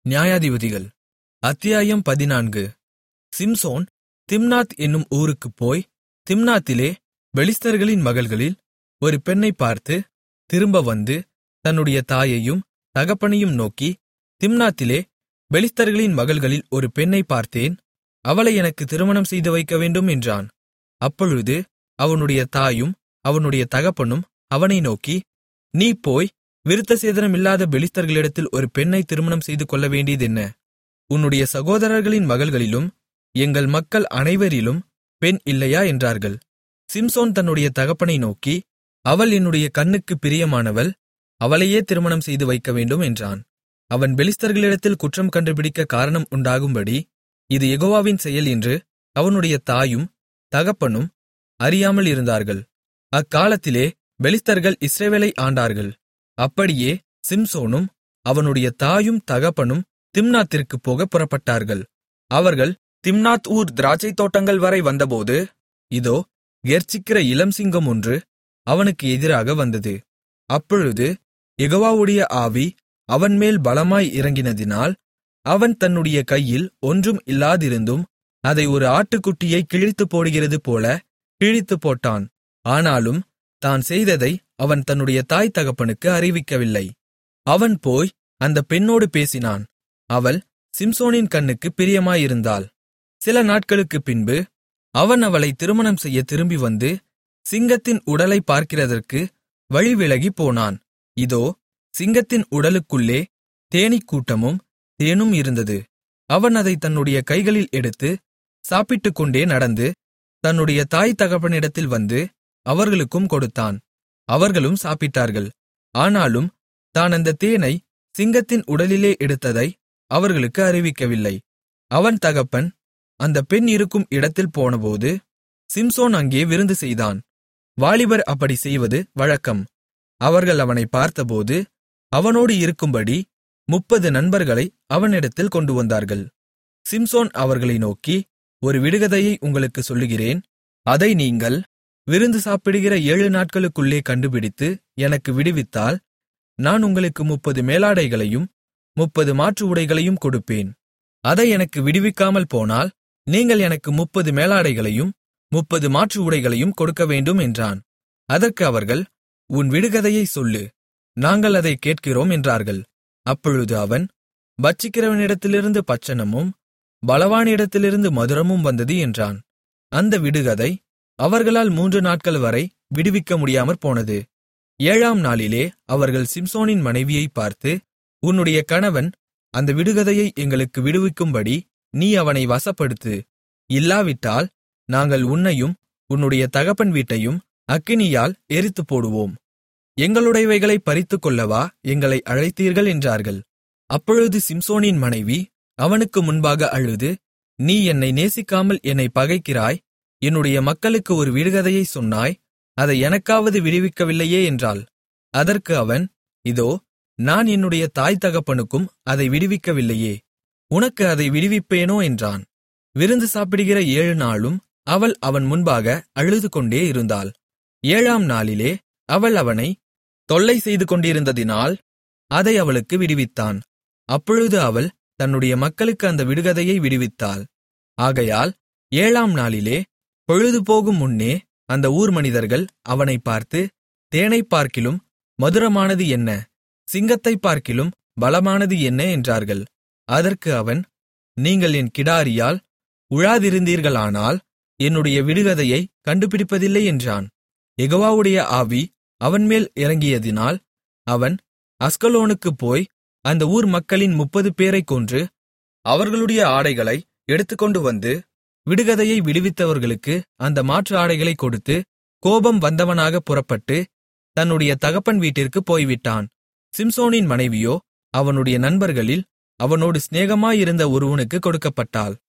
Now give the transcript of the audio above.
நியாயாதிபதிகள் அத்தியாயம் 14. சிம்சோன் திம்னாத் என்னும் ஊருக்குப் போய், திம்னாத்திலே பெலிஸ்தர்களின் மகள்களில் ஒரு பெண்ணைப் பார்த்து, திரும்ப வந்து தன்னுடைய தாயையும் தகப்பனையும் நோக்கி, திம்னாத்திலே பெலிஸ்தர்களின் மகள்களில் ஒரு பெண்ணைப் பார்த்தேன், அவளை எனக்கு திருமணம் செய்து வைக்கவேண்டும் என்றான். அப்பொழுது அவனுடைய தாயும் அவனுடைய தகப்பனும் அவனை நோக்கி, நீ போய் விருத்தசேதனமில்லாத பெலிஸ்தர்களிடத்தில் ஒரு பெண்ணை திருமணம் செய்து கொள்ளவேண்டியதென்ன? உன்னுடைய சகோதரர்களின் மகள்களிலும் எங்கள் மக்கள் அனைவரிலும் பெண் இல்லையா என்றார்கள். சிம்சோன் தன்னுடைய தகப்பனை நோக்கி, அவள் என்னுடைய கண்ணுக்குப் பிரியமானவள், அவளையே திருமணம் செய்து வைக்கவேண்டும் என்றான். அவன் பெலிஸ்தர்களிடத்தில் குற்றம் கண்டுபிடிக்க காரணம் உண்டாகும்படி, இது யெகோவாவின் செயல் என்று அவனுடைய தாயும் தகப்பனும் அறியாமல் இருந்தார்கள். அக்காலத்திலே பெலிஸ்தர்கள் இஸ்ரவேலை ஆண்டார்கள். அப்படியே சிம்சோனும் அவனுடைய தாயும் தகப்பனும் திம்னாத்திற்குப் போகப் புறப்பட்டார்கள். அவர்கள் திம்னாத் ஊர் திராட்சைத் தோட்டங்கள் வரை வந்தபோது, இதோ கெர்ச்சிக்கிற இளம்சிங்கம் ஒன்று அவனுக்கு எதிராக வந்தது. அப்பொழுது யெகோவாவுடைய ஆவி அவன்மேல் பலமாய் இறங்கினதினால், அவன் தன்னுடைய கையில் ஒன்றும் இல்லாதிருந்தும் அதை ஒரு ஆட்டுக்குட்டியைக் கிழித்துப் போடுகிறது போல கிழித்துப் போட்டான். ஆனாலும் தான் செய்ததை அவன் தன்னுடைய தாய் தகப்பனுக்கு அறிவிக்கவில்லை. அவன் போய் அந்தப் பெண்ணோடு பேசினான். அவள் சிம்சோனின் கண்ணுக்குப் பிரியமாயிருந்தாள். சில நாட்களுக்குப் பின்பு அவன் அவளை திருமணம் செய்ய திரும்பி வந்து, சிங்கத்தின் உடலைப் பார்க்கிறதற்கு வழிவிலகிப் போனான். இதோ சிங்கத்தின் உடலுக்குள்ளே தேனீக்கூட்டமும் தேனும் இருந்தது. அவன் அதை தன்னுடைய கைகளில் எடுத்து சாப்பிட்டுக்கொண்டே நடந்து தன்னுடைய தாய் தகப்பனிடத்தில் வந்து அவர்களுக்கும் கொடுத்தான். அவர்களும் சாப்பிட்டார்கள். ஆனாலும் தான் அந்தத் தேனை சிங்கத்தின் உடலிலே எடுத்ததை அவர்களுக்கு அறிவிக்கவில்லை. அவன் தகப்பன் அந்தப் பெண் இருக்கும் இடத்தில் போனபோது சிம்சோன் அங்கே விருந்து செய்தான். வாலிபர் அப்படி செய்வது வழக்கம். அவர்கள் அவனைப் பார்த்தபோது அவனோடு இருக்கும்படி 30 நண்பர்களை அவனிடத்தில் கொண்டு வந்தார்கள். சிம்சோன் அவர்களை நோக்கி, ஒரு விடுகதையை உங்களுக்குச் சொல்லுகிறேன். அதை நீங்கள் விருந்து சாப்பிடுகிற 7 நாட்களுக்குள்ளே கண்டுபிடித்து எனக்கு விடுவித்தால், நான் உங்களுக்கு 30 மேலாடைகளையும் 30 மாற்று உடைகளையும் கொடுப்பேன். அதை எனக்கு விடுவிக்காமல் போனால், நீங்கள் எனக்கு 30 மேலாடைகளையும் 30 மாற்று உடைகளையும் கொடுக்கவேண்டும் என்றான். அதற்கு அவர்கள், உன் விடுகதையை சொல்லு, நாங்கள் அதைக் கேட்கிறோம் என்றார்கள். அப்பொழுது அவன், பட்சிக்கிறவனிடத்திலிருந்து பட்சணமும் பலவானிடத்திலிருந்து மதுரமும் வந்தது என்றான். அந்த விடுகதை அவர்களால் 3 நாட்கள் வரை விடுவிக்க முடியாமற் போனது. 7ஆம் நாளிலே அவர்கள் சிம்சோனின் மனைவியைப் பார்த்து, உன்னுடைய கணவன் அந்த விடுகதையை எங்களுக்கு விடுவிக்கும்படி நீ அவனை வசப்படுத்து. இல்லாவிட்டால் நாங்கள் உன்னையும் உன்னுடைய தகப்பன் வீட்டையும் அக்கினியால் எரித்துப் போடுவோம். எங்களுடையவைகளைப் பறித்துக்கொள்ளவா எங்களை அழைத்தீர்கள் என்றார்கள். அப்பொழுது சிம்சோனின் மனைவி அவனுக்கு முன்பாக அழுது, நீ என்னை நேசிக்காமல் என்னை பகைக்கிறாய். என்னுடைய மக்களுக்கு ஒரு விடுகதையை சொன்னாய், அதை எனக்காவது விடுவிக்கவில்லையே என்றாள். அதற்கு அவன், இதோ நான் என்னுடைய தாய் தகப்பனுக்கும் அதை விடுவிக்கவில்லையே, உனக்கு அதை விடுவிப்பேனோ என்றான். விருந்து சாப்பிடுகிற 7 நாளும் அவள் அவன் முன்பாக அழுதுகொண்டே இருந்தாள். 7ஆம் நாளிலே அவள் அவனை தொல்லை செய்து கொண்டிருந்ததினால் அதை அவளுக்கு விடுவித்தான். அப்பொழுது அவள் தன்னுடைய மக்களுக்கு அந்த விடுகதையை விடுவித்தாள். ஆகையால் 7ஆம் நாளிலே பொழுதுபோகும் முன்னே அந்த ஊர் மனிதர்கள் அவனைப் பார்த்து, தேனைப் பார்க்கிலும் மதுரமானது என்ன, சிங்கத்தைப் பார்க்கிலும் பலமானது என்ன என்றார்கள். அதற்கு அவன், நீங்கள் என் கிடாரியால் உழாதிருந்தீர்களானால் என்னுடைய விடுகதையை கண்டுபிடிப்பதில்லை என்றான். யெகோவாவுடைய ஆவி அவன்மேல் இறங்கியதினால் அவன் அஸ்கலோனுக்குப் போய் அந்த ஊர் மக்களின் 30 பேரைக் கொன்று அவர்களுடைய ஆடைகளை எடுத்துக்கொண்டு வந்து விடுகதையை விடுவித்தவர்களுக்கு அந்த மாற்று ஆடைகளைக் கொடுத்து, கோபம் வந்தவனாக புறப்பட்டு தன்னுடைய தகப்பன் வீட்டிற்குப் போய்விட்டான். சிம்சோனின் மனைவியோ அவனுடைய நண்பர்களில் அவனோடு சிநேகமாயிருந்த ஒருவனுக்குக் கொடுக்கப்பட்டாள்.